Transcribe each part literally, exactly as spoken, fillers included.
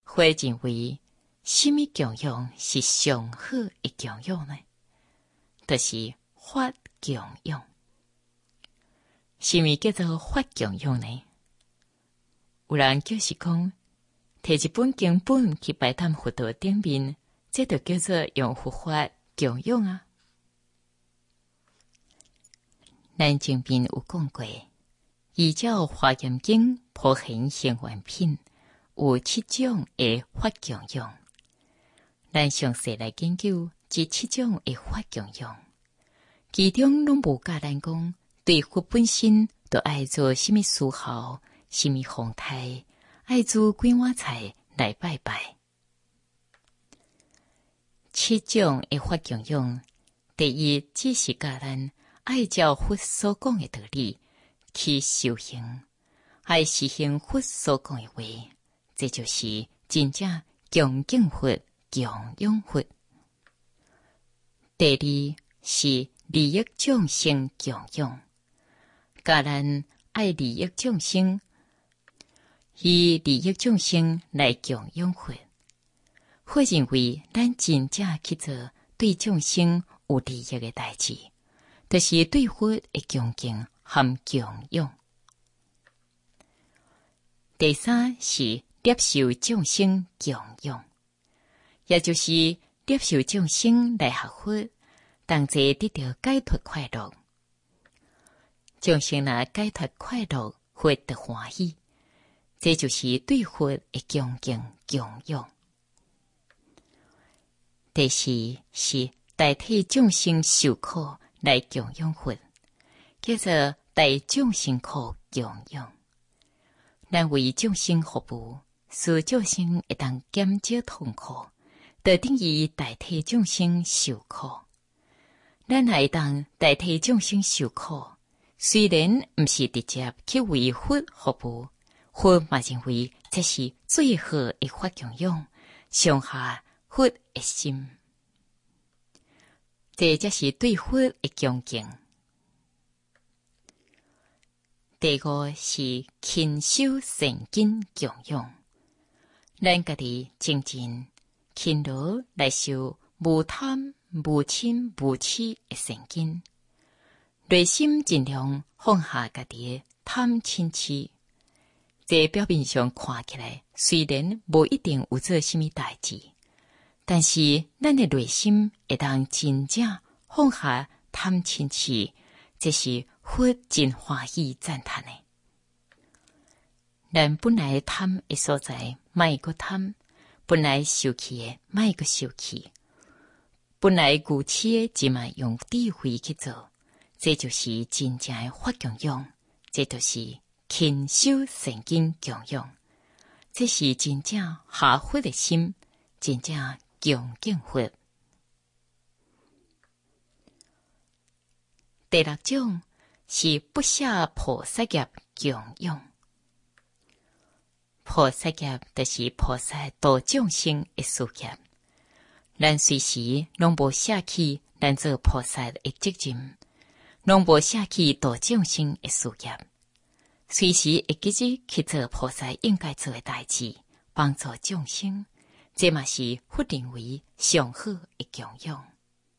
佛认为，什么供养是上好的供养呢？就是法供养。什么叫做法供养呢？有人就是讲，摕一本经本去摆摊佛陀顶面，这就叫做用佛法供养啊。咱前面有讲过，依照华严经普贤行愿品，有七种的法供养。咱详细来研究这七种的法供养，其中拢无教咱讲对佛本身都爱做什么思考、什么风态，爱做几碗菜来拜拜。七种的法供养，第一只是教咱爱照佛所讲的道理去修行，爱实行佛所讲的话，这就是真正恭敬佛、供养佛。第二是利益众生供养，教咱爱利益众生，以利益众生来供养佛。佛认为咱真正去做对众生有利益的代志，就是对佛的恭敬和供养。第三是接受众生供养，也就是接受众生来学佛，同齐得到解脱快乐。众生若解脱快乐，佛得欢喜，这就是对佛的恭敬供养。第四是代替众生受苦来供养佛，叫做代众生苦供养。咱为众生服务，使众生会当减少痛苦，就等于代替众生受苦。咱会当代替众生受苦，虽然不是直接去为佛服务，佛嘛认为这是最好的法供养，上下佛的心，这才是对佛的恭敬。第五是勤修善根供养，咱家己精进勤劳来修无贪、无嗔、无痴的善根，内心尽量放下家己的贪嗔痴。这表面上看起来虽然无一定有做什么代志，但是咱的内心会当真正放下贪嗔痴，这是佛真欢喜赞叹的。咱本来贪的所在，莫阁贪；本来受气的，莫阁受气；本来愚痴的，只嘛用智慧去做，这就是真正的法供养，这就是勤修善根供养，这是真正下佛的心，真正恭敬佛。第六种是不下菩萨业供养。菩萨业就是菩萨度众生的事业，咱随时拢无舍弃咱做菩萨的责任，拢无舍弃度众生的事业，随时会记住去做菩萨应该做的代志，帮助众生，这嘛是佛认为上好的供养。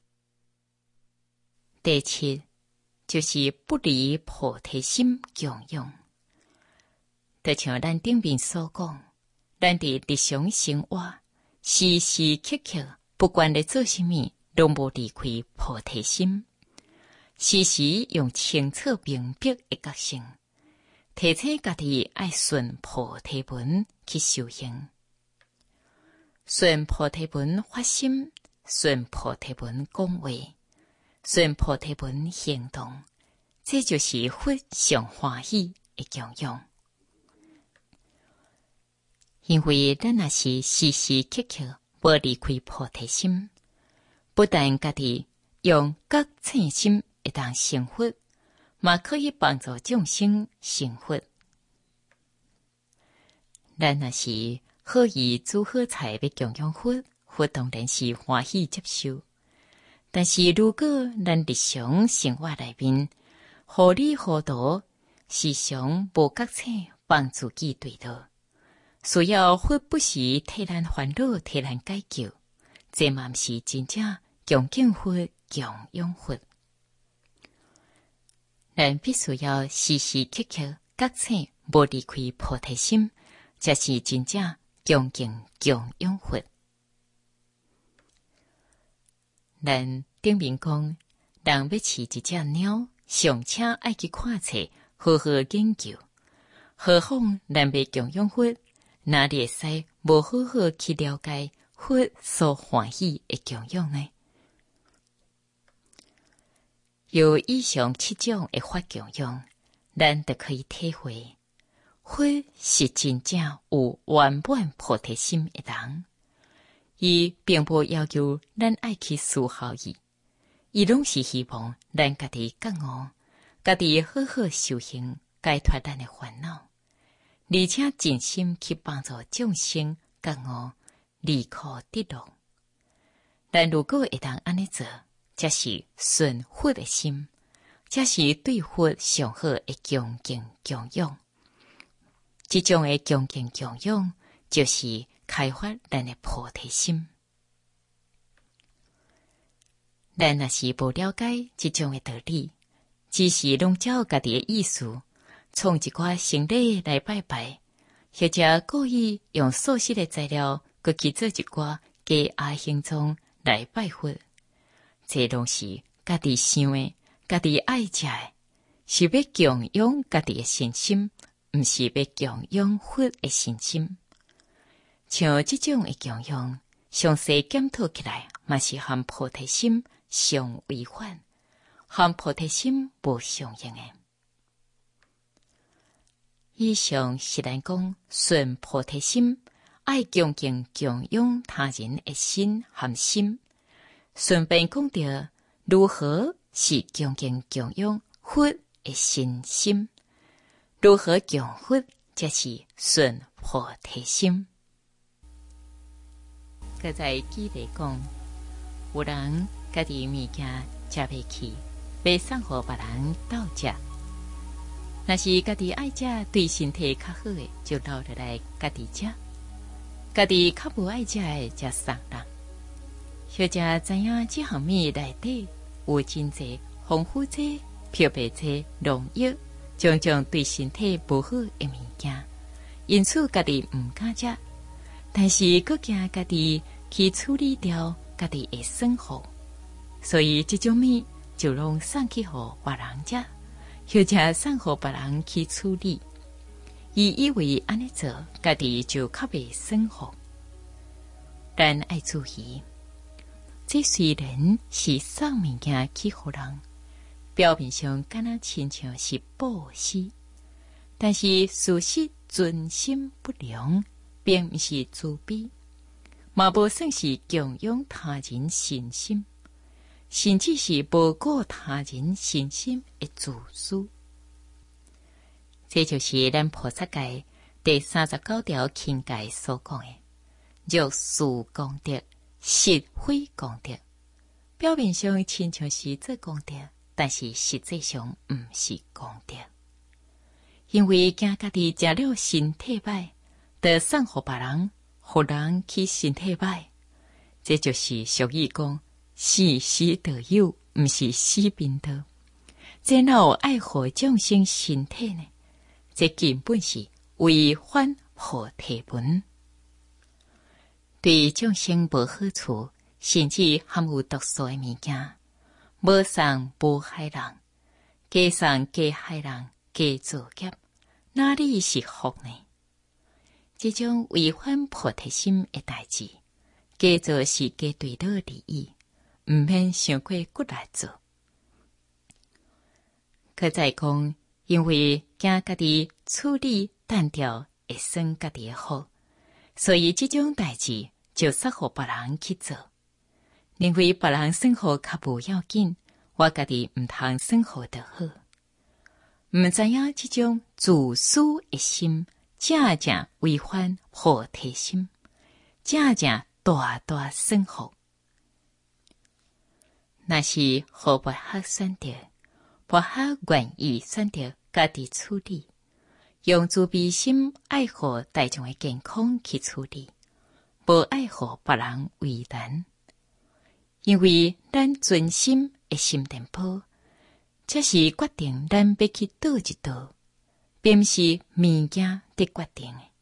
第七就是不离菩提心供养，就像咱顶面所讲，咱伫日常生活时时刻刻，不管咧做什么，拢无离开菩提心，时时用清澈明白的觉性，提醒家己爱顺菩提文去修行，顺菩提文发心，顺菩提文讲话，顺菩提文行动，这就是佛上欢喜的供养。因为咱若是时时刻刻无离开菩提心，不但家己用觉醒心会当成佛，嘛可以帮助众生成佛。咱若是好意煮好菜要供养佛，佛当然是欢喜接受。但是如果咱日常生活内面糊里糊涂，时常无觉醒帮自己对道， 需要佛不时替咱烦恼，替咱解救，这嘛毋是真正恭敬佛、供养佛。咱必须要时时刻刻觉醒，无离开菩提心，才是真正恭敬供养佛。咱顶面讲，人要饲一只鸟，尚且爱去看册，好好研究。何况咱要供养佛，哪里会使无好好去了解佛所欢喜的供养呢？有以上七种的法供养，咱就可以体会，佛是真正有圆满菩提心的人。伊并无要求咱爱去思考伊，伊拢是希望咱家己觉悟，家己好好修行，解脱咱的烦恼，而且尽心去帮助众生觉悟，离苦得乐。咱如果会当安尼做，才是顺佛的心，才是对佛上好的恭敬供养。这种的恭敬供养，就是开发咱的菩提心。咱若是无了解这种的道理，只是拢照家己的意思，创一寡成礼来拜拜，或者故意用素食的材料，佮去做一寡假阿形状来拜佛，这拢是家己想的，家己爱食的，是要供养家己的信心，毋是要供养佛的信心。像这种的供养，详细检讨起来，嘛是和菩提心相违反，和菩提心无相应的。以上是咱讲顺菩提心，爱恭敬供养他人的心和心。顺便讲到如何是恭敬供养佛的信心，如何供佛才是顺菩提心。搁再举例讲，有人家己物件食袂起，要送互别人斗食。若是家己爱食，对身体较好的，就留落来家己食；家己较无爱食的，才送人。小姐知影这项物内底有真济防腐剂、漂白剂、农药，种种对身体不好的物件，因此家己毋敢食，但是佫惊家己去处理掉，家己会损耗，所以这种物就拢送去互别人食，或者送互别人去处理。伊以为安尼做，家己就较袂损耗。但爱注意，这虽然是送物件去互人，表面上敢若亲像是布施，但是事实存心不良，并不是慈悲，嘛无算是供养他人信心，甚至是无顾他人信心的自私。这就是咱菩萨戒第三十九条钦戒所讲的：若事功德，实非功德。表面上亲像是做功德，但是实际上毋是功德。因为惊家己食了身体歹，就送互别人，互人去身体歹，这就是俗语讲事事都有，毋是死贫道。这哪有爱护众生身体呢？这根本是违反菩提本，对众生无好处，甚至含有毒素的物件，无送无害人，加送加害人，加造业，哪里是福呢？这种违反菩提心的代志，加做是加对倒利益，毋免想过骨来做。可再讲，因为惊家己处理单调会损家己的福，所以这种代志就撒互别人去做。认为别人生活较无要紧，我家己毋通生活就好。毋知影这种自私的心，正正违反菩提心，正正大大损福。若是互别学选择，别学愿意选择家己处理， 用慈悲心爱护大众的健康去处理，无爱护别人为难。因为咱存心的心电波，才是决定咱要去倒一倒，并不是物件的决定的。